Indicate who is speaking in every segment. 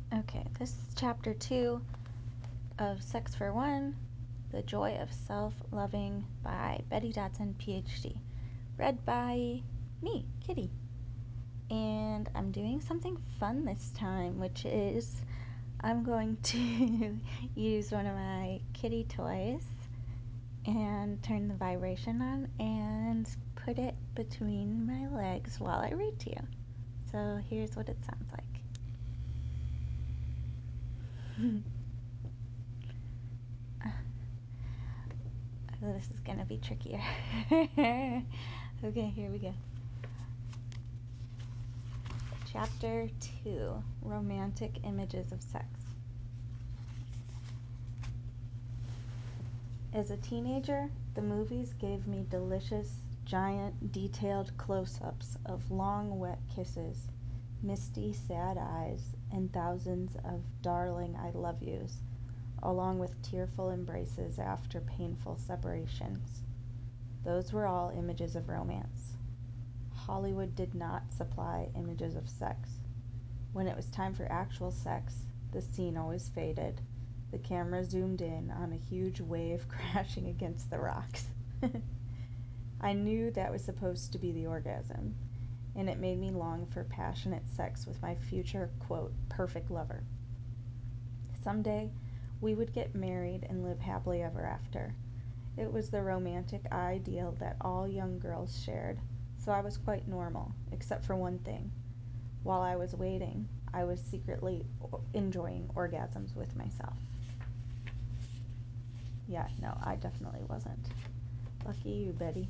Speaker 1: Okay, this is chapter 2 of Sex for One, The Joy of Self-Loving by Betty Dodson, PhD. Read by me, Kitty. And I'm doing something fun this time, which is I'm going to use one of my kitty toys and turn the vibration on and put it between my legs while I read to you. So here's what it sounds like. This is gonna be trickier. Okay, here we go. Chapter 2, Romantic Images of Sex. As a teenager, the movies gave me delicious, giant, detailed close-ups of long, wet kisses, misty, sad eyes, and thousands of darling I love yous, along with tearful embraces after painful separations. Those were all images of romance. Hollywood did not supply images of sex. When it was time for actual sex, the scene always faded. The camera zoomed in on a huge wave crashing against the rocks. I knew that was supposed to be the orgasm, and it made me long for passionate sex with my future, quote, perfect lover. Someday, we would get married and live happily ever after. It was the romantic ideal that all young girls shared, so I was quite normal, except for one thing. While I was waiting, I was secretly enjoying orgasms with myself. Yeah, no, I definitely wasn't. Lucky you, Betty.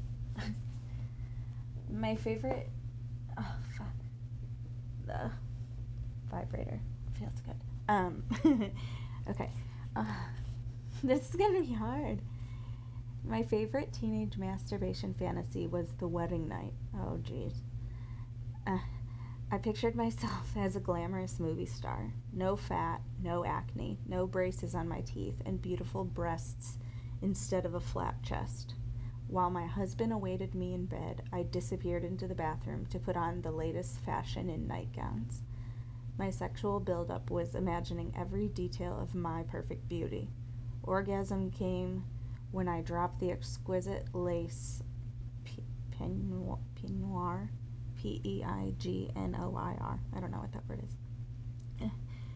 Speaker 1: My favorite... Oh, fuck. The vibrator. Feels good. Okay. Uh, this is gonna be hard. My favorite teenage masturbation fantasy was the wedding night. Oh, jeez. Uh, I pictured myself as a glamorous movie star. No fat, no acne, no braces on my teeth, and beautiful breasts instead of a flat chest. While my husband awaited me in bed, I disappeared into the bathroom to put on the latest fashion in nightgowns. My sexual buildup was imagining every detail of my perfect beauty. Orgasm came when I dropped the exquisite lace peignoir, Peignoir. I don't know what that word is.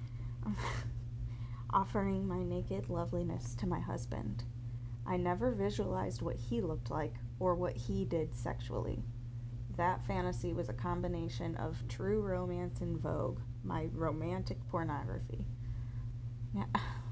Speaker 1: Offering my naked loveliness to my husband. I never visualized what he looked like or what he did sexually. That fantasy was a combination of true romance in vogue, my romantic pornography. Yeah.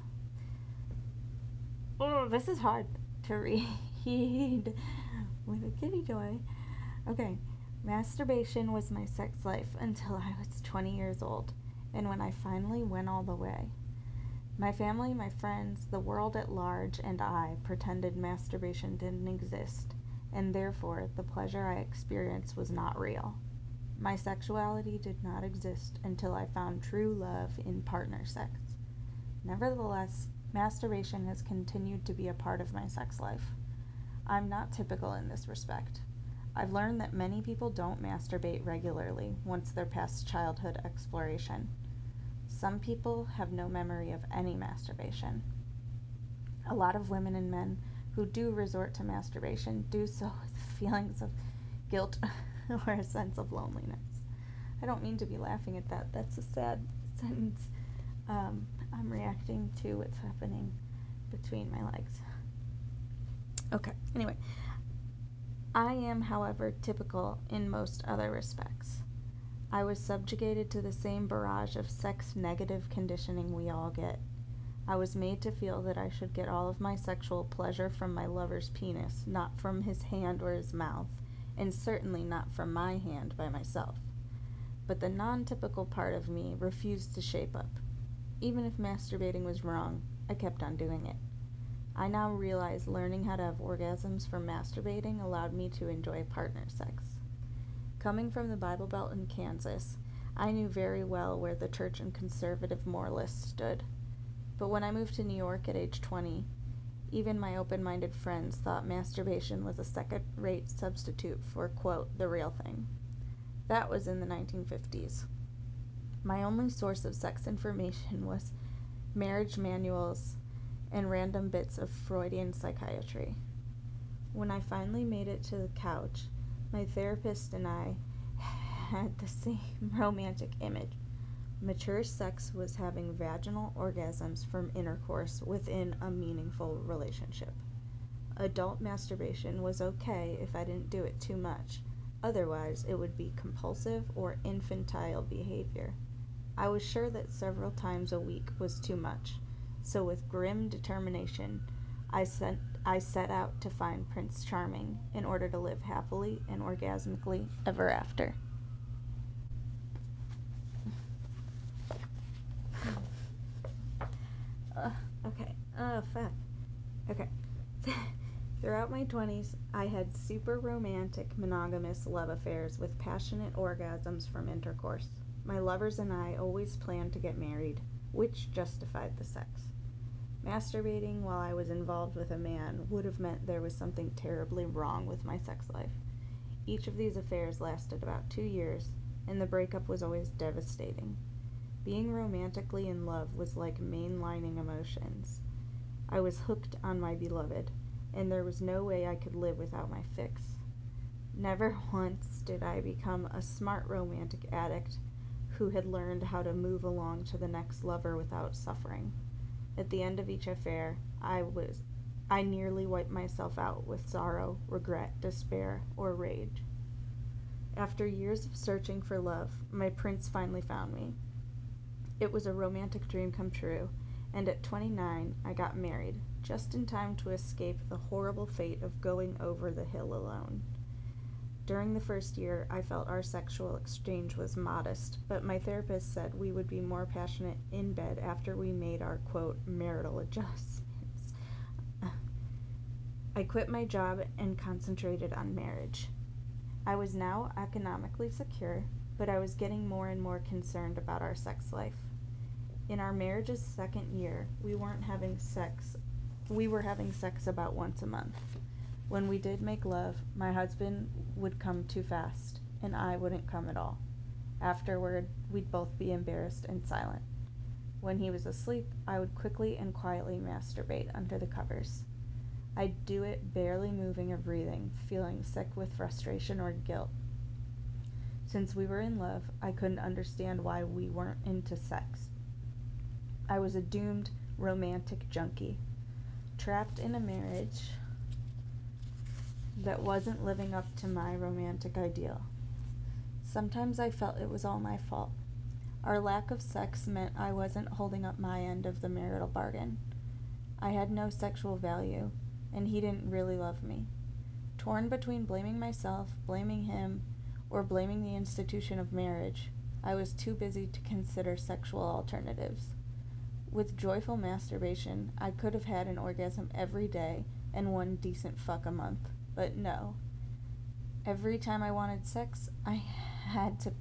Speaker 1: Oh, this is hard to read with a kitty toy. Okay. Masturbation was my sex life until I was 20 years old, and when I finally went all the way. My family, my friends, the world at large, and I pretended masturbation didn't exist, and therefore the pleasure I experienced was not real. My sexuality did not exist until I found true love in partner sex. Nevertheless, masturbation has continued to be a part of my sex life. I'm not typical in this respect. I've learned that many people don't masturbate regularly once they're past childhood exploration. Some people have no memory of any masturbation. A lot of women and men who do resort to masturbation do so with feelings of guilt or a sense of loneliness. I don't mean to be laughing at that. That's a sad sentence. I'm reacting to what's happening between my legs. Okay, anyway. I am, however, typical in most other respects. I was subjugated to the same barrage of sex-negative conditioning we all get. I was made to feel that I should get all of my sexual pleasure from my lover's penis, not from his hand or his mouth, and certainly not from my hand by myself. But the non-typical part of me refused to shape up. Even if masturbating was wrong, I kept on doing it. I now realize learning how to have orgasms from masturbating allowed me to enjoy partner sex. Coming from the Bible Belt in Kansas, I knew very well where the church and conservative moralists stood. But when I moved to New York at age 20, even my open-minded friends thought masturbation was a second-rate substitute for, quote, the real thing. That was in the 1950s. My only source of sex information was marriage manuals and random bits of Freudian psychiatry. When I finally made it to the couch, my therapist and I had the same romantic image. Mature sex was having vaginal orgasms from intercourse within a meaningful relationship. Adult masturbation was okay if I didn't do it too much. Otherwise, it would be compulsive or infantile behavior. I was sure that several times a week was too much, so with grim determination, I set out to find Prince Charming in order to live happily and orgasmically ever after. Uh, okay. Fuck. Okay. Throughout my 20s, I had super romantic, monogamous love affairs with passionate orgasms from intercourse. My lovers and I always planned to get married, which justified the sex. Masturbating while I was involved with a man would have meant there was something terribly wrong with my sex life. Each of these affairs lasted about 2 years, and the breakup was always devastating. Being romantically in love was like mainlining emotions. I was hooked on my beloved, and there was no way I could live without my fix. Never once did I become a smart romantic addict who had learned how to move along to the next lover without suffering. At the end of each affair, I nearly wiped myself out with sorrow, regret, despair, or rage. After years of searching for love, my prince finally found me. It was a romantic dream come true, and at 29 I got married, just in time to escape the horrible fate of going over the hill alone. During the first year, I felt our sexual exchange was modest, but my therapist said we would be more passionate in bed after we made our, quote, marital adjustments. I quit my job and concentrated on marriage. I was now economically secure, but I was getting more and more concerned about our sex life. In our marriage's second year, we were having sex about once a month. When we did make love, my husband would come too fast, and I wouldn't come at all. Afterward, we'd both be embarrassed and silent. When he was asleep, I would quickly and quietly masturbate under the covers. I'd do it barely moving or breathing, feeling sick with frustration or guilt. Since we were in love, I couldn't understand why we weren't into sex. I was a doomed romantic junkie, trapped in a marriage that wasn't living up to my romantic ideal. Sometimes I felt it was all my fault. Our lack of sex meant I wasn't holding up my end of the marital bargain. I had no sexual value, and he didn't really love me. Torn between blaming myself, blaming him, or blaming the institution of marriage, I was too busy to consider sexual alternatives. With joyful masturbation, I could have had an orgasm every day and one decent fuck a month, but no. Every time I wanted sex, had to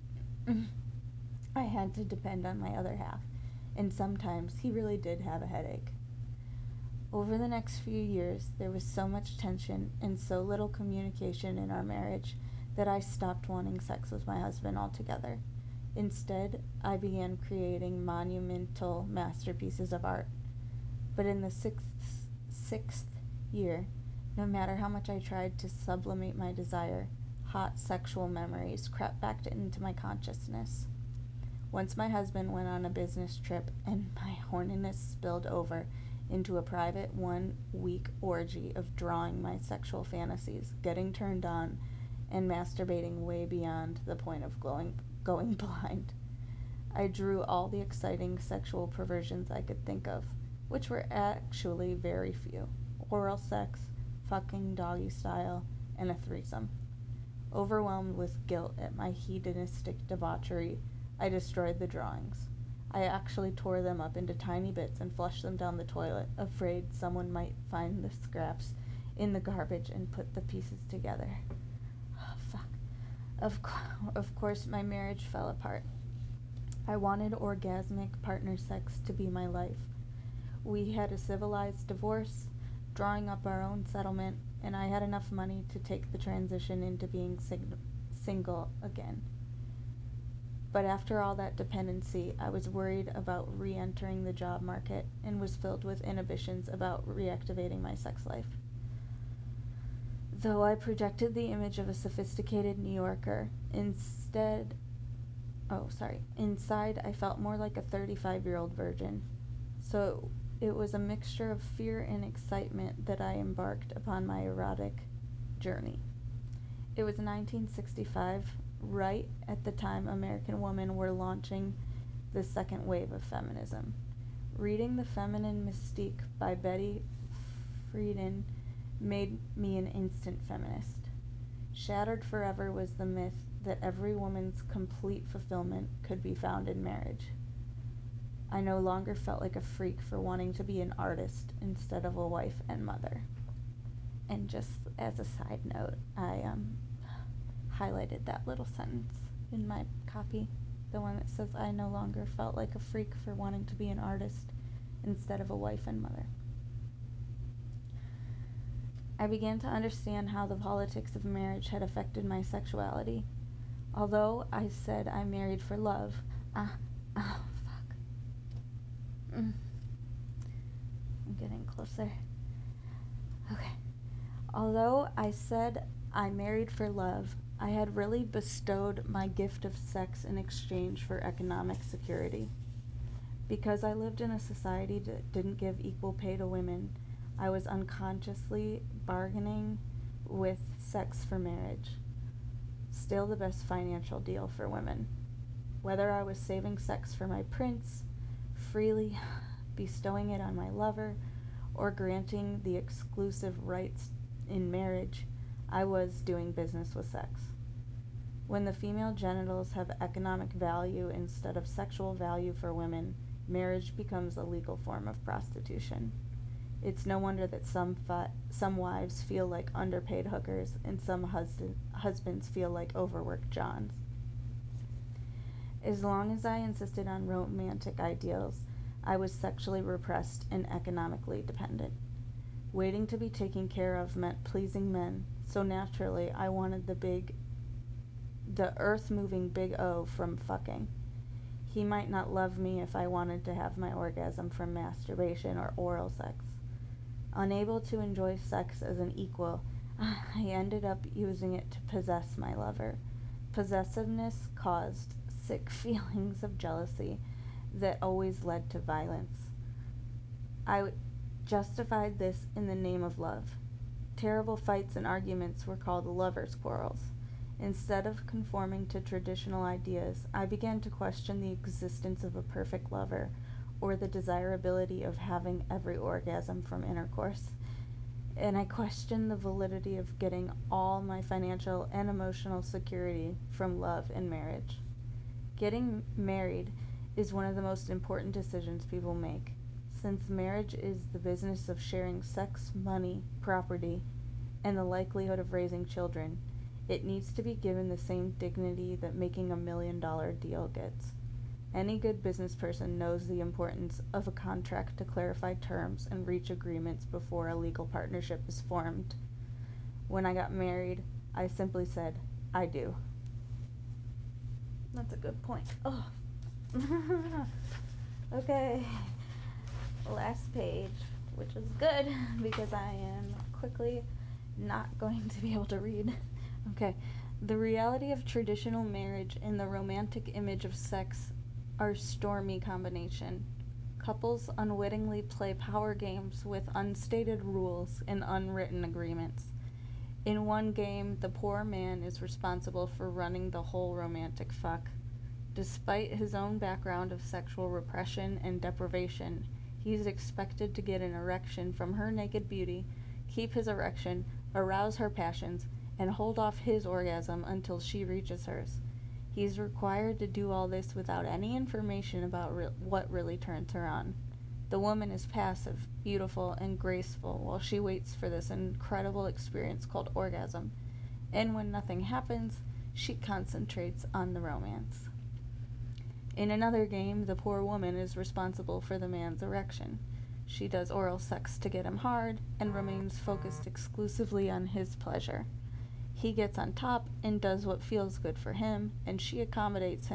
Speaker 1: I had to depend on my other half, and sometimes he really did have a headache. Over the next few years, there was so much tension and so little communication in our marriage that I stopped wanting sex with my husband altogether. Instead, I began creating monumental masterpieces of art. But in the sixth year, no matter how much I tried to sublimate my desire, hot sexual memories crept back into my consciousness. Once my husband went on a business trip and my horniness spilled over into a private 1 week orgy of drawing my sexual fantasies, getting turned on, and masturbating way beyond the point of going blind. I drew all the exciting sexual perversions I could think of, which were actually very few: oral sex, fucking doggy style, and a threesome. Overwhelmed with guilt at my hedonistic debauchery, I destroyed the drawings. I actually tore them up into tiny bits and flushed them down the toilet, afraid someone might find the scraps in the garbage and put the pieces together. Oh, fuck. Of course, my marriage fell apart. I wanted orgasmic partner sex to be my life. We had a civilized divorce, drawing up our own settlement, and I had enough money to take the transition into being single again. But after all that dependency, I was worried about re entering the job market and was filled with inhibitions about reactivating my sex life. Though I projected the image of a sophisticated New Yorker, inside I felt more like a 35-year-old virgin. So it was a mixture of fear and excitement that I embarked upon my erotic journey. It was 1965, right at the time American women were launching the second wave of feminism. Reading The Feminine Mystique by Betty Friedan made me an instant feminist. Shattered forever was the myth that every woman's complete fulfillment could be found in marriage. I no longer felt like a freak for wanting to be an artist instead of a wife and mother. And just as a side note, I highlighted that little sentence in my copy, the one that says, I no longer felt like a freak for wanting to be an artist instead of a wife and mother. I began to understand how the politics of marriage had affected my sexuality. Although I said I married for love, fuck. I'm getting closer. Okay. Although I said I married for love, I had really bestowed my gift of sex in exchange for economic security. Because I lived in a society that didn't give equal pay to women, I was unconsciously bargaining with sex for marriage. Still the best financial deal for women. Whether I was saving sex for my prince, freely bestowing it on my lover, or granting the exclusive rights in marriage, I was doing business with sex. When the female genitals have economic value instead of sexual value for women, marriage becomes a legal form of prostitution. It's no wonder that some wives feel like underpaid hookers and some husbands feel like overworked Johns. As long as I insisted on romantic ideals, I was sexually repressed and economically dependent. Waiting to be taken care of meant pleasing men, so naturally I wanted the earth-moving big O from fucking. He might not love me if I wanted to have my orgasm from masturbation or oral sex. Unable to enjoy sex as an equal, I ended up using it to possess my lover. Possessiveness caused sick feelings of jealousy that always led to violence. I justified this in the name of love. Terrible fights and arguments were called lovers' quarrels. Instead of conforming to traditional ideas, I began to question the existence of a perfect lover or the desirability of having every orgasm from intercourse. And I questioned the validity of getting all my financial and emotional security from love and marriage. Getting married is one of the most important decisions people make. Since marriage is the business of sharing sex, money, property, and the likelihood of raising children, it needs to be given the same dignity that making $1 million deal gets. Any good business person knows the importance of a contract to clarify terms and reach agreements before a legal partnership is formed. When I got married, I simply said, I do. That's a good point. Oh. Okay. Last page, which is good because I am quickly not going to be able to read. Okay. The reality of traditional marriage and the romantic image of sex are stormy combination. Couples unwittingly play power games with unstated rules and unwritten agreements. In one game, the poor man is responsible for running the whole romantic fuck. Despite his own background of sexual repression and deprivation, he is expected to get an erection from her naked beauty, keep his erection, arouse her passions, and hold off his orgasm until she reaches hers. He is required to do all this without any information about what really turns her on. The woman is passive, beautiful, and graceful while she waits for this incredible experience called orgasm. And when nothing happens, she concentrates on the romance. In another game, the poor woman is responsible for the man's erection. She does oral sex to get him hard and remains focused exclusively on his pleasure. He gets on top and does what feels good for him, and she accommodates him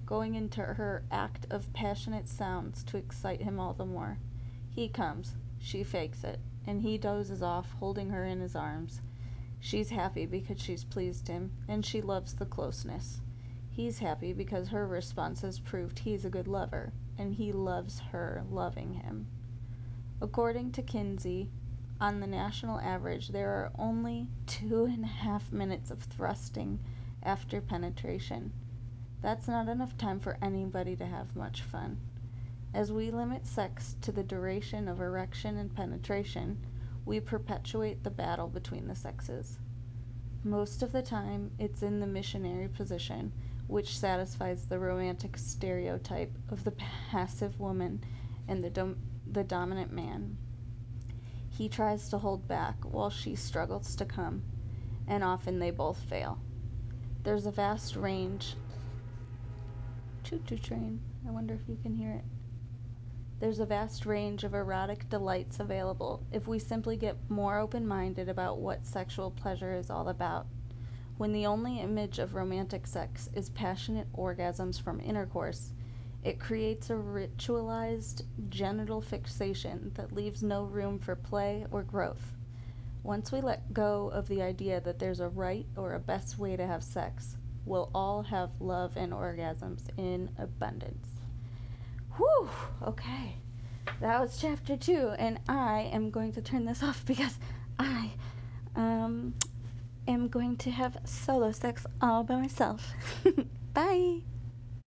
Speaker 1: going into her act of passionate sounds to excite him all the more. He comes, she fakes it, and he dozes off, holding her in his arms. She's happy because she's pleased him, and she loves the closeness. He's happy because her response has proved he's a good lover, and he loves her loving him. According to Kinsey, on the national average, there are only 2.5 minutes of thrusting after penetration. That's not enough time for anybody to have much fun. As we limit sex to the duration of erection and penetration, we perpetuate the battle between the sexes. Most of the time, it's in the missionary position, which satisfies the romantic stereotype of the passive woman and the dominant man. He tries to hold back while she struggles to come, and often they both fail. There's a vast range. Choo-choo train. I wonder if you can hear it. There's a vast range of erotic delights available if we simply get more open-minded about what sexual pleasure is all about. When the only image of romantic sex is passionate orgasms from intercourse, it creates a ritualized genital fixation that leaves no room for play or growth. Once we let go of the idea that there's a right or a best way to have sex, we'll all have love and orgasms in abundance. Whew, okay. That was chapter 2, and I am going to turn this off because I am going to have solo sex all by myself. Bye.